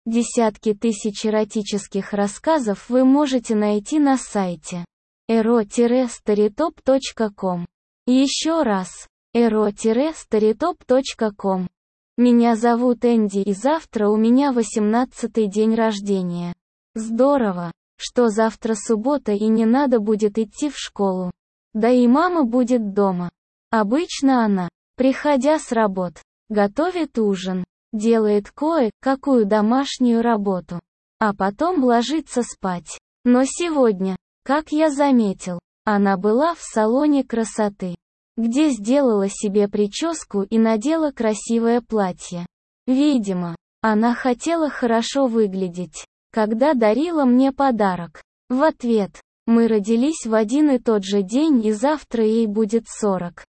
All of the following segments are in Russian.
Десятки тысяч эротических рассказов вы можете найти на сайте ero-storytop.com. Еще раз, ero-storytop.com. Меня зовут Энди, и завтра у меня 18-й день рождения. Здорово, что завтра суббота и не надо будет идти в школу. Да и мама будет дома. Обычно она, приходя с работ, готовит ужин, делает кое-какую домашнюю работу, а потом ложится спать. Но сегодня, как я заметил, она была в салоне красоты, где сделала себе прическу и надела красивое платье. Видимо, она хотела хорошо выглядеть, когда дарила мне подарок. В ответ, мы родились в один и тот же день, и завтра ей будет 40.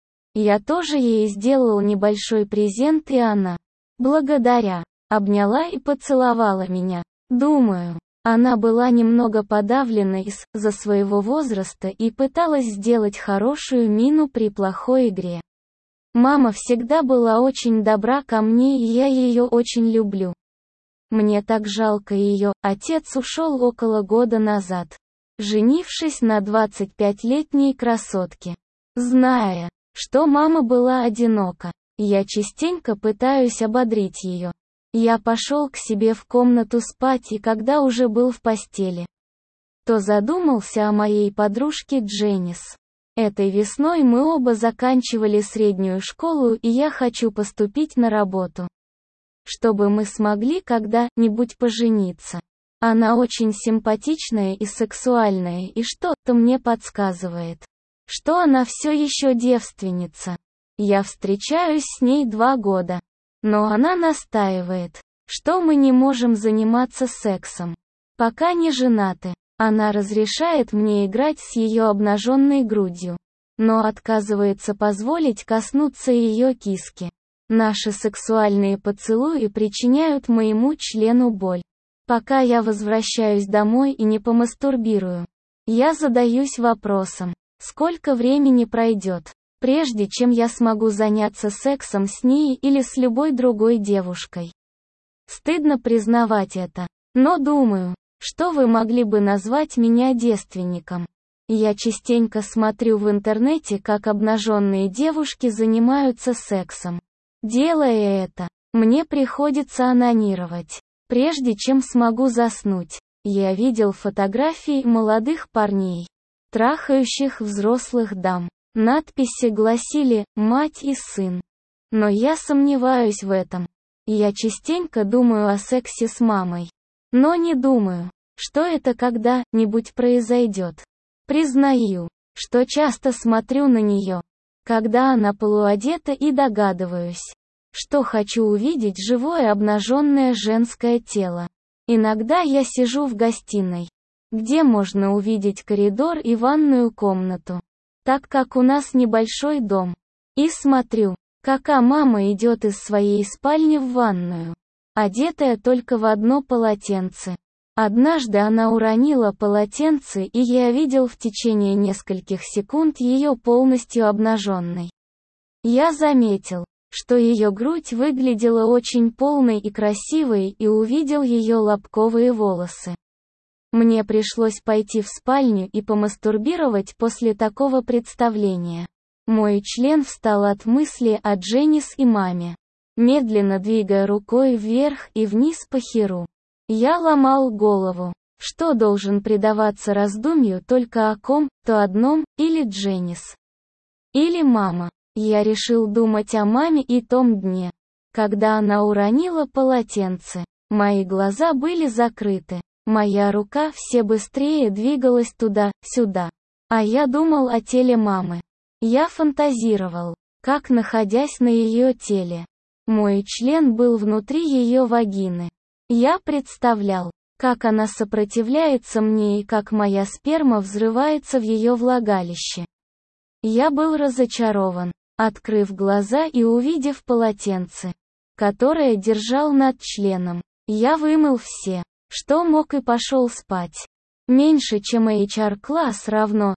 Я тоже ей сделал небольшой презент, и она, благодаря, обняла и поцеловала меня. Думаю, она была немного подавлена из-за своего возраста и пыталась сделать хорошую мину при плохой игре. Мама всегда была очень добра ко мне, и я ее очень люблю. Мне так жалко ее. Отец ушел около года назад, женившись на 25-летней красотке. Зная, что мама была одинока, я частенько пытаюсь ободрить ее. Я пошел к себе в комнату спать, и когда уже был в постели, то задумался о моей подружке Дженнис. Этой весной мы оба заканчивали среднюю школу, и я хочу поступить на работу, чтобы мы смогли когда-нибудь пожениться. Она очень симпатичная и сексуальная, и что-то мне подсказывает, что она все еще девственница. Я встречаюсь с ней 2 года. Но она настаивает, что мы не можем заниматься сексом, пока не женаты. Она разрешает мне играть с ее обнаженной грудью, но отказывается позволить коснуться ее киски. Наши сексуальные поцелуи причиняют моему члену боль. Пока я возвращаюсь домой и не помастурбирую, я задаюсь вопросом, сколько времени пройдет, прежде чем я смогу заняться сексом с ней или с любой другой девушкой. Стыдно признавать это, но думаю, что вы могли бы назвать меня девственником. Я частенько смотрю в интернете, как обнаженные девушки занимаются сексом. Делая это, мне приходится онанировать, прежде чем смогу заснуть. Я видел фотографии молодых парней, трахающих взрослых дам. Надписи гласили «мать и сын». Но я сомневаюсь в этом. Я частенько думаю о сексе с мамой, но не думаю, что это когда-нибудь произойдет. Признаю, что часто смотрю на нее, когда она полуодета, и догадываюсь, что хочу увидеть живое обнаженное женское тело. Иногда я сижу в гостиной, где можно увидеть коридор и ванную комнату, так как у нас небольшой дом, и смотрю, как мама идет из своей спальни в ванную, одетая только в одно полотенце. Однажды она уронила полотенце, и я видел в течение нескольких секунд ее полностью обнаженной. Я заметил, что ее грудь выглядела очень полной и красивой, и увидел ее лобковые волосы. Мне пришлось пойти в спальню и помастурбировать после такого представления. Мой член встал от мысли о Дженнис и маме. Медленно двигая рукой вверх и вниз по херу, я ломал голову, что должен предаваться раздумью только о ком-то одном, или Дженнис, или мама. Я решил думать о маме и том дне, когда она уронила полотенце. Мои глаза были закрыты. Моя рука все быстрее двигалась туда-сюда. А я думал о теле мамы. Я фантазировал, как, находясь на ее теле, мой член был внутри ее вагины. Я представлял, как она сопротивляется мне и как моя сперма взрывается в ее влагалище. Я был разочарован, открыв глаза и увидев полотенце, которое держал над членом. Я вымыл все, что мог, и пошел спать. Меньше чем HR-класс равно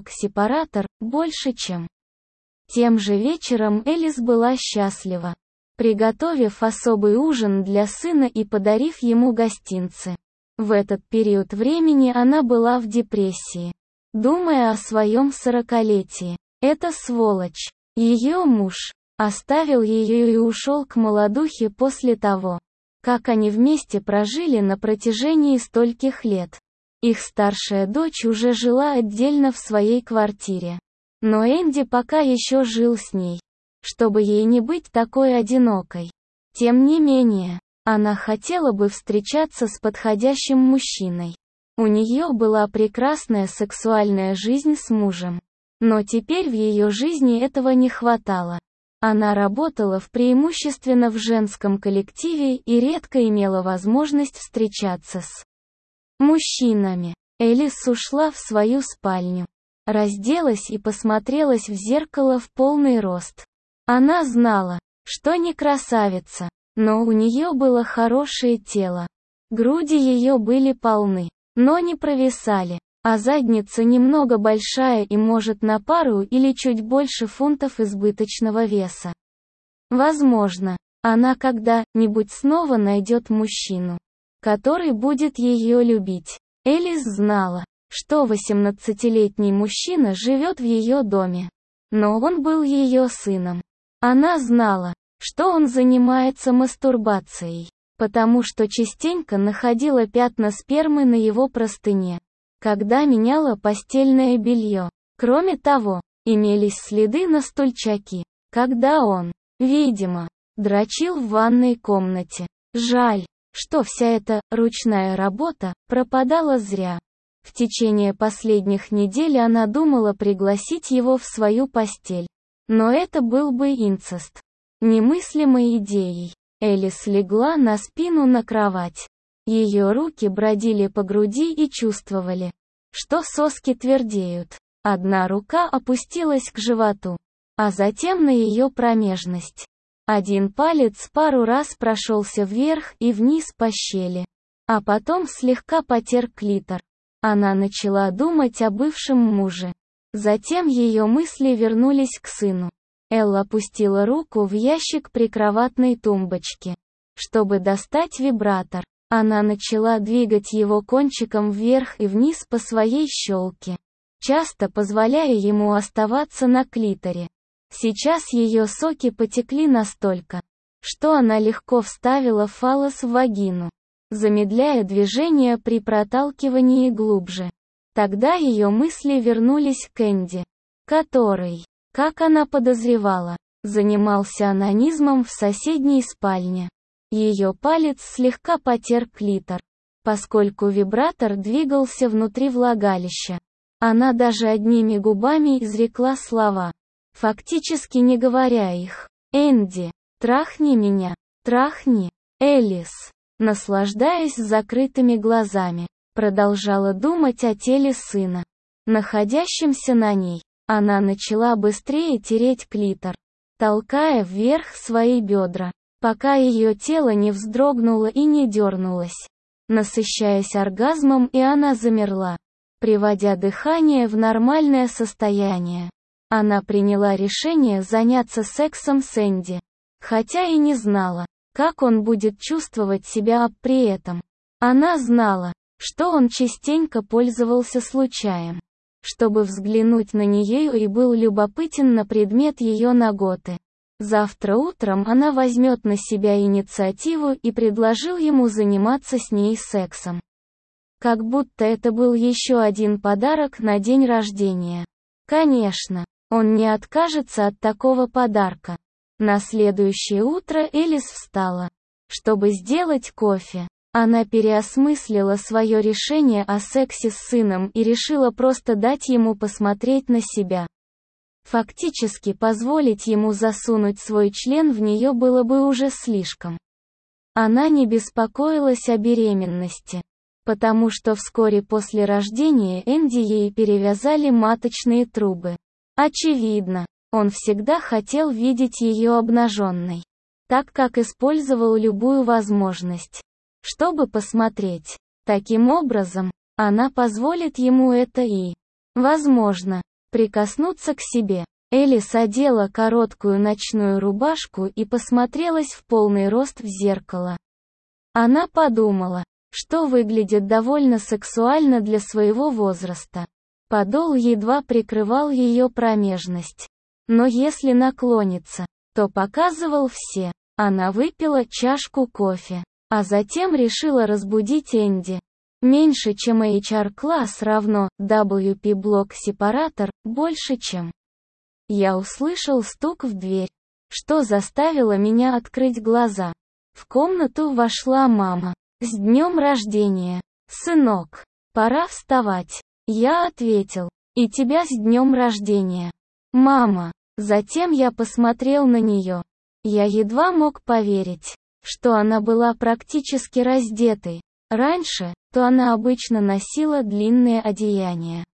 WP-блок-сепаратор, больше чем. Тем же вечером Элис была счастлива. приготовив особый ужин для сына и подарив ему гостинцы. В этот период времени она была в депрессии, думая о своем 40-летии. Эта сволочь, ее муж, оставил ее и ушел к молодухе после того, как они вместе прожили на протяжении стольких лет. Их старшая дочь уже жила отдельно в своей квартире. Но Энди пока еще жил с ней, чтобы ей не быть такой одинокой. Тем не менее, она хотела бы встречаться с подходящим мужчиной. У нее была прекрасная сексуальная жизнь с мужем. Но теперь в ее жизни этого не хватало. Она работала преимущественно в женском коллективе и редко имела возможность встречаться с мужчинами. Элис ушла в свою спальню, разделась и посмотрелась в зеркало в полный рост. Она знала, что не красавица, но у нее было хорошее тело. Груди ее были полны, но не провисали, а задница немного большая и может на пару или чуть больше фунтов избыточного веса. Возможно, она когда-нибудь снова найдет мужчину, который будет ее любить. Элис знала, что 18-летний мужчина живет в ее доме, но он был ее сыном. Она знала, что он занимается мастурбацией, потому что частенько находила пятна спермы на его простыне, когда меняла постельное белье. Кроме того, имелись следы на стульчаке, когда он, видимо, дрочил в ванной комнате. Жаль, что вся эта ручная работа пропадала зря. В течение последних недель она думала пригласить его в свою постель. Но это был бы инцест. Немыслимой идеей. Элис легла на спину на кровать. Ее руки бродили по груди и чувствовали, что соски твердеют. Одна рука опустилась к животу, а затем на ее промежность. Один палец пару раз прошелся вверх и вниз по щели, а потом слегка потер клитор. Она начала думать о бывшем муже. Затем ее мысли вернулись к сыну. Элла опустила руку в ящик прикроватной тумбочки, чтобы достать вибратор. Она начала двигать его кончиком вверх и вниз по своей щелке, часто позволяя ему оставаться на клиторе. Сейчас ее соки потекли настолько, что она легко вставила фаллос в вагину, замедляя движение при проталкивании глубже. Тогда ее мысли вернулись к Энди, который, как она подозревала, занимался онанизмом в соседней спальне. Ее палец слегка потер клитор, поскольку вибратор двигался внутри влагалища. Она даже одними губами изрекла слова, фактически не говоря их. «Энди, трахни меня, трахни». Элис, наслаждаясь закрытыми глазами, продолжала думать о теле сына, находящемся на ней. Она начала быстрее тереть клитор, толкая вверх свои бедра, пока ее тело не вздрогнуло и не дернулось, насыщаясь оргазмом, и она замерла, приводя дыхание в нормальное состояние. Она приняла решение заняться сексом с Энди, хотя и не знала, как он будет чувствовать себя при этом. Она знала, что он частенько пользовался случаем, чтобы взглянуть на нее, и был любопытен на предмет ее наготы. Завтра утром она возьмет на себя инициативу и предложил ему заниматься с ней сексом. Как будто это был еще один подарок на день рождения. Конечно, он не откажется от такого подарка. На следующее утро Элис встала, чтобы сделать кофе. Она переосмыслила свое решение о сексе с сыном и решила просто дать ему посмотреть на себя. Фактически позволить ему засунуть свой член в нее было бы уже слишком. Она не беспокоилась о беременности, потому что вскоре после рождения Энди ей перевязали маточные трубы. Очевидно, он всегда хотел видеть ее обнаженной, так как использовал любую возможность, чтобы посмотреть. Таким образом, она позволит ему это и, возможно, прикоснуться к себе. Элис одела короткую ночную рубашку и посмотрелась в полный рост в зеркало. Она подумала, что выглядит довольно сексуально для своего возраста. Подол едва прикрывал ее промежность. Но если наклониться, то показывал все. Она выпила чашку кофе, а затем решила разбудить Энди. Меньше чем HR-класс равно WP-блок-сепаратор, больше чем. Я услышал стук в дверь, что заставило меня открыть глаза. В комнату вошла мама. «С днем рождения, сынок! Пора вставать!» Я ответил. «И тебя с днем рождения, мама!» Затем я посмотрел на нее. Я едва мог поверить, что она была практически раздетой. Раньше, то она обычно носила длинные одеяния.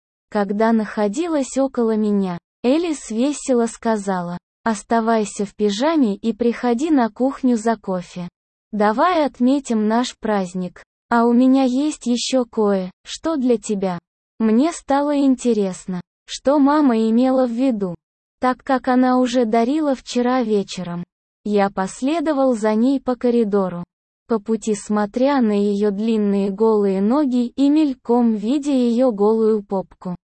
Когда находилась около меня, Элис весело сказала: «Оставайся в пижаме и приходи на кухню за кофе. Давай отметим наш праздник. А у меня есть еще кое-что для тебя». Мне стало интересно, что мама имела в виду, так как она уже дарила вчера вечером. Я последовал за ней по коридору, по пути смотря на ее длинные голые ноги и мельком видя ее голую попку.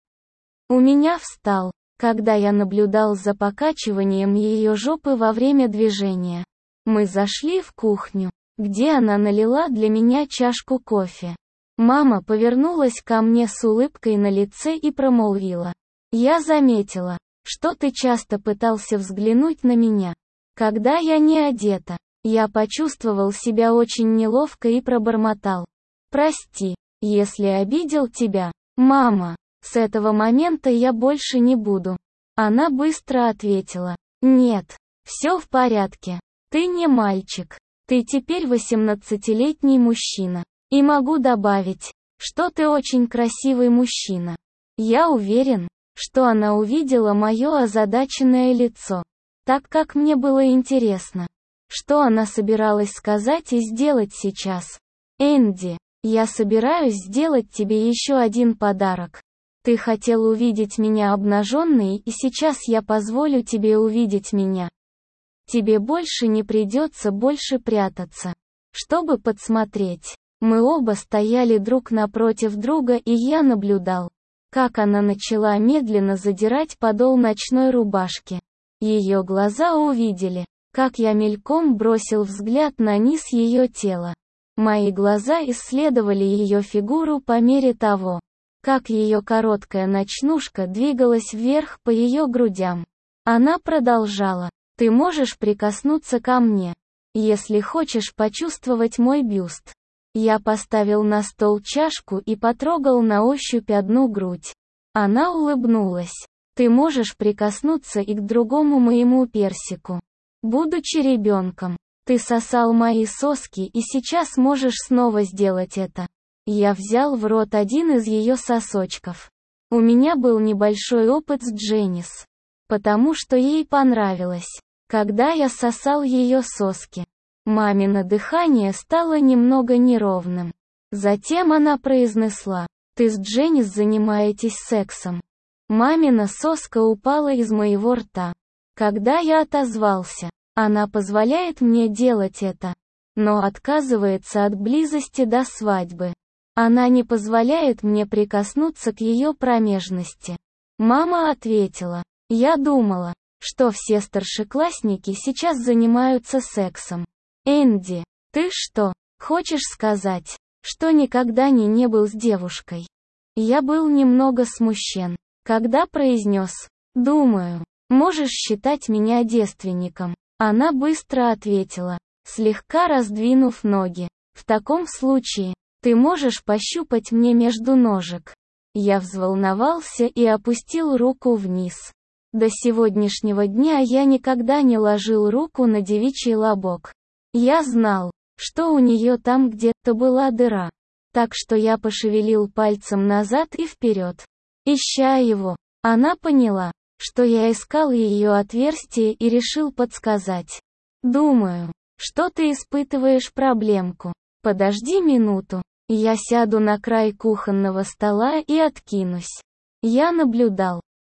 У меня встал, когда я наблюдал за покачиванием ее жопы во время движения. Мы зашли в кухню, где она налила для меня чашку кофе. Мама повернулась ко мне с улыбкой на лице и промолвила: «Я заметила, что ты часто пытался взглянуть на меня, когда я не одета». Я почувствовал себя очень неловко и пробормотал: «Прости, если обидел тебя, мама. С этого момента я больше не буду». Она быстро ответила: «Нет, все в порядке. Ты не мальчик. Ты теперь 18-летний мужчина. И могу добавить, что ты очень красивый мужчина». Я уверен, что она увидела мое озадаченное лицо, так как мне было интересно, что она собиралась сказать и сделать сейчас. «Энди, я собираюсь сделать тебе еще один подарок. Ты хотел увидеть меня обнаженной, и сейчас я позволю тебе увидеть меня. Тебе больше не придется больше прятаться, чтобы подсмотреть». Мы оба стояли друг напротив друга, и я наблюдал, как она начала медленно задирать подол ночной рубашки. Ее глаза увидели, как я мельком бросил взгляд на низ ее тела. Мои глаза исследовали ее фигуру по мере того, как ее короткая ночнушка двигалась вверх по ее грудям. Она продолжала: «Ты можешь прикоснуться ко мне, если хочешь почувствовать мой бюст». Я поставил на стол чашку и потрогал на ощупь одну грудь. Она улыбнулась. «Ты можешь прикоснуться и к другому моему персику. Будучи ребенком, ты сосал мои соски, и сейчас можешь снова сделать это». Я взял в рот один из ее сосочков. У меня был небольшой опыт с Дженнис, потому что ей понравилось, когда я сосал ее соски. Мамино дыхание стало немного неровным. Затем она произнесла: «Ты с Дженнис занимаетесь сексом». Мамина соска упала из моего рта. Когда я отозвался: «Она позволяет мне делать это, но отказывается от близости до свадьбы. Она не позволяет мне прикоснуться к ее промежности». Мама ответила: «Я думала, что все старшеклассники сейчас занимаются сексом. Энди, ты что, хочешь сказать, что никогда не был с девушкой?» Я был немного смущен, когда произнес: «Думаю, можешь считать меня девственником». Она быстро ответила, слегка раздвинув ноги: «В таком случае, ты можешь пощупать мне между ножек». Я взволновался и опустил руку вниз. До сегодняшнего дня я никогда не ложил руку на девичий лобок. Я знал, что у нее там где-то была дыра, так что я пошевелил пальцем назад и вперед, ища его. Она поняла, что я искал ее отверстие, и решил подсказать: «Думаю, что ты испытываешь проблемку. Подожди минуту, я сяду на край кухонного стола и откинусь». Я наблюдал,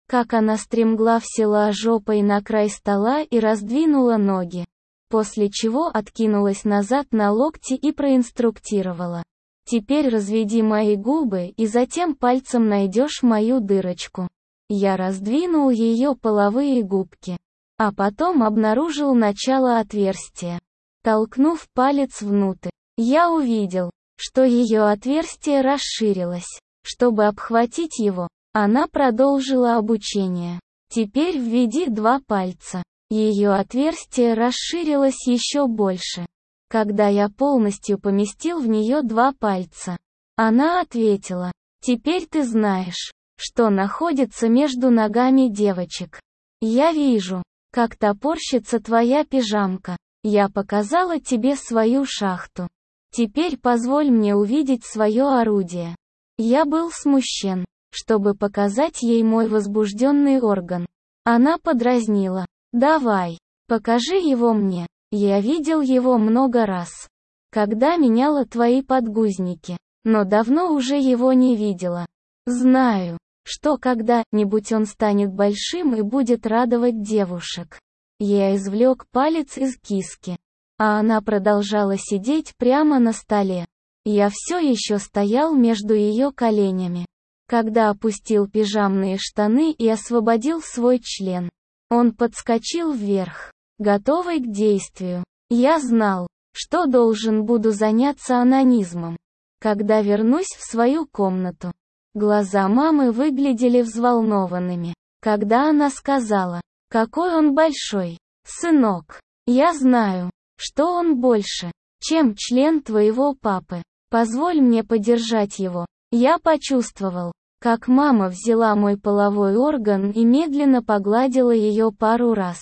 как она стремглав села жопой на край стола и раздвинула ноги, после чего откинулась назад на локти и проинструктировала. «Теперь разведи мои губы и затем пальцем найдешь мою дырочку». Я раздвинул ее половые губки, а потом обнаружил начало отверстия. Толкнув палец внутрь, я увидел, что ее отверстие расширилось. Чтобы обхватить его, она продолжила обучение. «Теперь введи 2 пальца». Ее отверстие расширилось еще больше. Когда я полностью поместил в нее 2 пальца, она ответила: «Теперь ты знаешь, что находится между ногами девочек. Я вижу, как топорщится твоя пижамка. Я показала тебе свою шахту. Теперь позволь мне увидеть свое орудие». Я был смущен, чтобы показать ей мой возбужденный орган. Она подразнила: «Давай, покажи его мне. Я видел его много раз, когда меняла твои подгузники, но давно уже его не видела. Знаю, что когда-нибудь он станет большим и будет радовать девушек». Я извлек палец из киски, а она продолжала сидеть прямо на столе. Я все еще стоял между ее коленями. Когда опустил пижамные штаны и освободил свой член, он подскочил вверх, готовый к действию. Я знал, что должен буду заняться онанизмом, когда вернусь в свою комнату. Глаза мамы выглядели взволнованными, когда она сказала: «Какой он большой, сынок. Я знаю, что он больше, чем член твоего папы. Позволь мне подержать его». Я почувствовал, как мама взяла мой половой орган и медленно погладила ее пару раз.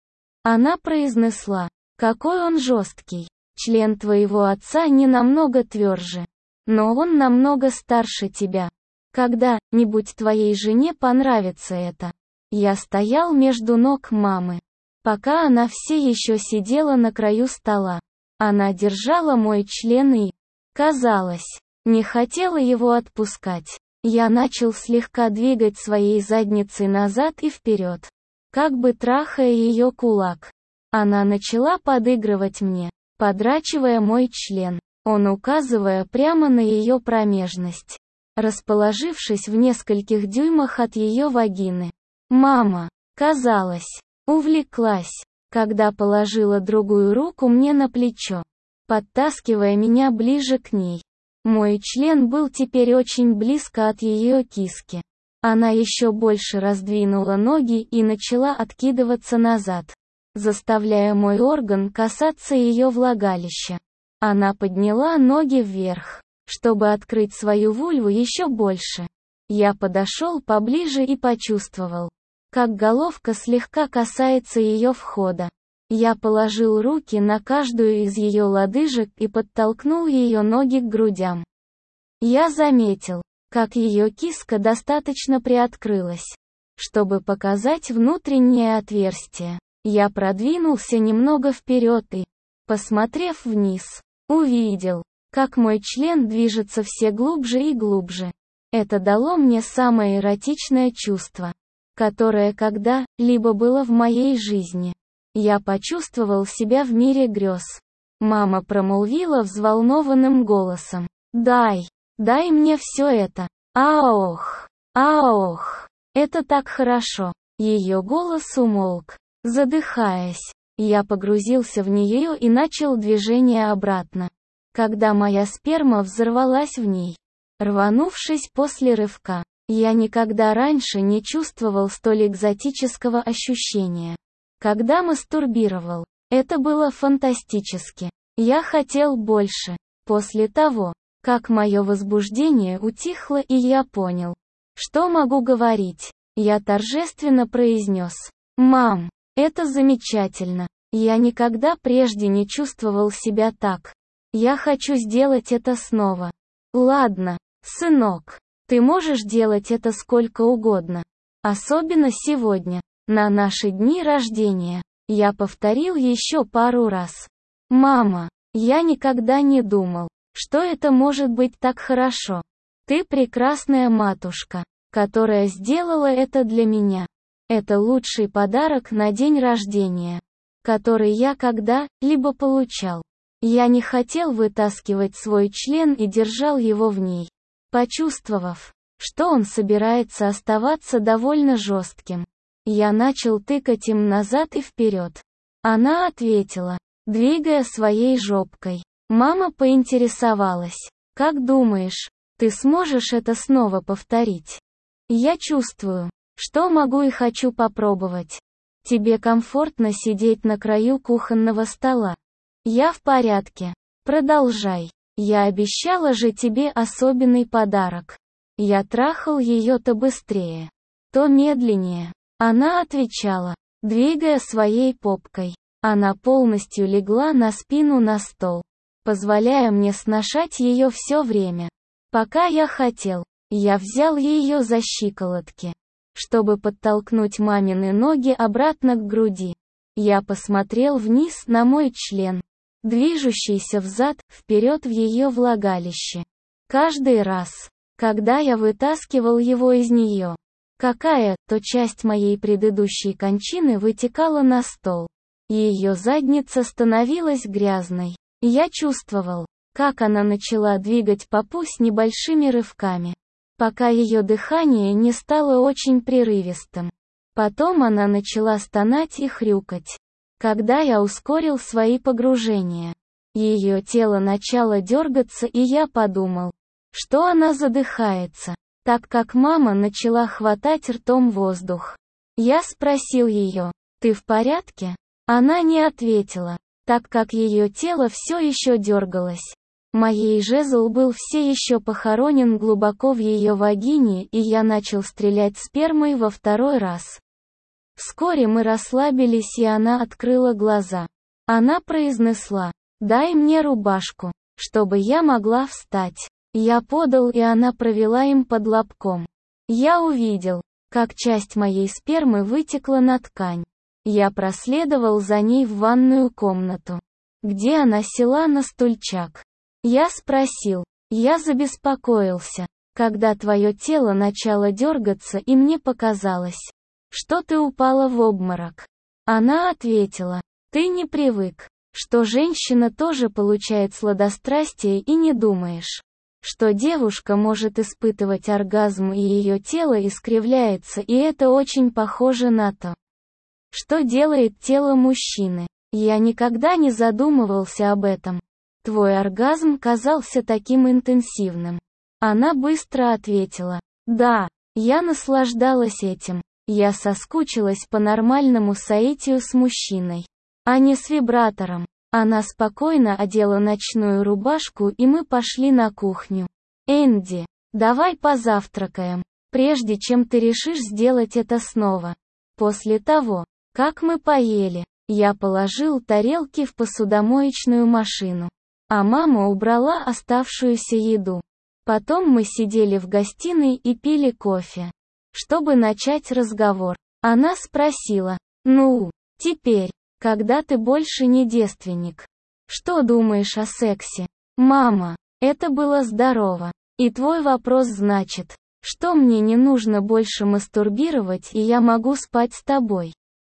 Она произнесла: «Какой он жесткий. Член твоего отца не намного тверже, но он намного старше тебя. Когда-нибудь твоей жене понравится это». Я стоял между ног мамы, пока она все еще сидела на краю стола. Она держала мой член и, казалось, не хотела его отпускать. Я начал слегка двигать своей задницей назад и вперед, как бы трахая ее кулак. Она начала подыгрывать мне, подрачивая мой член, он указывая прямо на ее промежность, расположившись в нескольких дюймах от ее вагины. Мама, казалось, увлеклась, когда положила другую руку мне на плечо, подтаскивая меня ближе к ней. Мой член был теперь очень близко от ее киски. Она еще больше раздвинула ноги и начала откидываться назад, заставляя мой орган касаться ее влагалища. Она подняла ноги вверх, чтобы открыть свою вульву еще больше. Я подошел поближе и почувствовал, как головка слегка касается ее входа. Я положил руки на каждую из ее лодыжек и подтолкнул ее ноги к грудям. Я заметил, как ее киска достаточно приоткрылась, чтобы показать внутреннее отверстие. Я продвинулся немного вперед и, посмотрев вниз, увидел, как мой член движется все глубже и глубже. Это дало мне самое эротичное чувство, которое когда-либо было в моей жизни. Я почувствовал себя в мире грез. Мама промолвила взволнованным голосом: дай мне все это. Аох, это так хорошо». Ее голос умолк, задыхаясь. Я погрузился в нее и начал движение обратно, когда моя сперма взорвалась в ней, рванувшись после рывка. Я никогда раньше не чувствовал столь экзотического ощущения, когда мастурбировал. Это было фантастически. Я хотел больше. После того, как мое возбуждение утихло и я понял, что могу говорить, я торжественно произнес: «Мам, это замечательно. Я никогда прежде не чувствовал себя так. Я хочу сделать это снова». «Ладно, сынок, ты можешь делать это сколько угодно. Особенно сегодня, на наши дни рождения». Я повторил еще пару раз. «Мама, я никогда не думал, что это может быть так хорошо. Ты прекрасная матушка». которая сделала это для меня. Это лучший подарок на день рождения, который я когда-либо получал. Я не хотел вытаскивать свой член и держал его в ней. Почувствовав, что он собирается оставаться довольно жестким, я начал тыкать им назад и вперед. Она ответила, двигая своей жопкой. Мама поинтересовалась, как думаешь, ты сможешь это снова повторить? Я чувствую, что могу и хочу попробовать. Тебе комфортно сидеть на краю кухонного стола? Я в порядке. Продолжай. Я обещала же тебе особенный подарок. Я трахал ее то быстрее, то медленнее. Она отвечала, двигая своей попкой. Она полностью легла на спину на стол, позволяя мне сношать ее все время. Пока я хотел, я взял ее за щиколотки, чтобы подтолкнуть мамины ноги обратно к груди. Я посмотрел вниз на мой член, движущийся взад-вперед в ее влагалище. Каждый раз, когда я вытаскивал его из нее, какая-то часть моей предыдущей кончины вытекала на стол. Ее задница становилась грязной. Я чувствовал, как она начала двигать попу с небольшими рывками, пока ее дыхание не стало очень прерывистым. Потом она начала стонать и хрюкать. Когда я ускорил свои погружения, ее тело начало дергаться, и я подумал, что она задыхается, так как мама начала хватать ртом воздух. Я спросил ее, «Ты в порядке?» Она не ответила, так как ее тело все еще дергалось. Моей жезл был все еще похоронен глубоко в ее вагине, и я начал стрелять спермой во второй раз. Вскоре мы расслабились, и она открыла глаза. Она произнесла, «Дай мне рубашку, чтобы я могла встать». Я подал, и она провела им под лобком. Я увидел, как часть моей спермы вытекла на ткань. Я проследовал за ней в ванную комнату, где она села на стульчак. Я спросил, я забеспокоился, когда твое тело начало дергаться, и мне показалось, что ты упала в обморок. Она ответила, ты не привык, что женщина тоже получает сладострастие, и не думаешь, что девушка может испытывать оргазм, и ее тело искривляется, и это очень похоже на то, что делает тело мужчины. Я никогда не задумывался об этом. Твой оргазм казался таким интенсивным. Она быстро ответила, да, я наслаждалась этим. Я соскучилась по нормальному соитию с мужчиной, а не с вибратором. Она спокойно одела ночную рубашку, и мы пошли на кухню. Энди, давай позавтракаем, прежде чем ты решишь сделать это снова. После того, как мы поели, я положил тарелки в посудомоечную машину, а мама убрала оставшуюся еду. Потом мы сидели в гостиной и пили кофе. Чтобы начать разговор, она спросила, ну, теперь, когда ты больше не девственник, что думаешь о сексе? Мама, это было здорово. И твой вопрос значит, что мне не нужно больше мастурбировать, и я могу спать с тобой.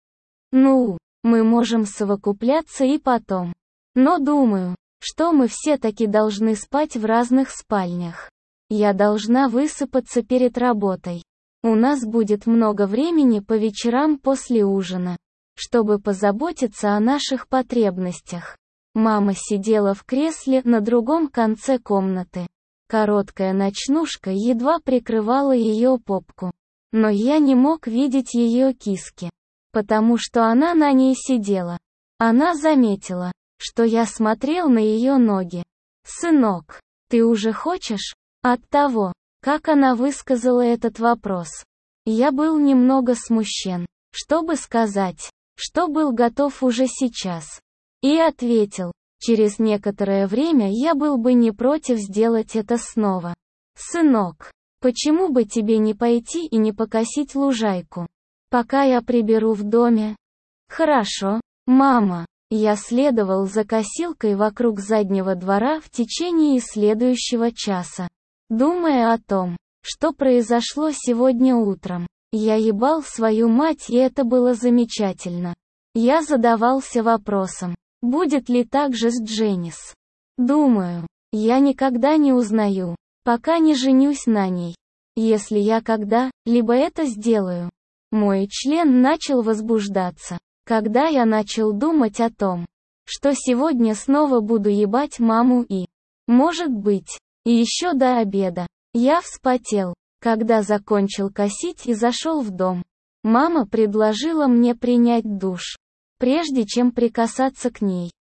Ну, мы можем совокупляться и потом. Но думаю, что мы все-таки должны спать в разных спальнях. Я должна высыпаться перед работой. У нас будет много времени по вечерам после ужина, чтобы позаботиться о наших потребностях. Мама сидела в кресле на другом конце комнаты. Короткая ночнушка едва прикрывала ее попку. Но я не мог видеть ее киски, потому что она на ней сидела. Она заметила, что я смотрел на ее ноги. «Сынок, ты уже хочешь?» От того, как она высказала этот вопрос, я был немного смущен, чтобы сказать, что был готов уже сейчас. И ответил, через некоторое время я был бы не против сделать это снова. «Сынок, почему бы тебе не пойти и не покосить лужайку, пока я приберу в доме?» «Хорошо, мама». Я следовал за косилкой вокруг заднего двора в течение следующего часа, думая о том, Что произошло сегодня утром? Я ебал свою мать, и это было замечательно. Я задавался вопросом, будет ли так же с Дженнис. Думаю, я никогда не узнаю, пока не женюсь на ней. Если я когда-либо это сделаю. Мой член начал возбуждаться, когда я начал думать о том, что сегодня снова буду ебать маму и, может быть, и еще до обеда. Я вспотел, когда закончил косить и зашел в дом. Мама предложила мне принять душ, прежде чем прикасаться к ней.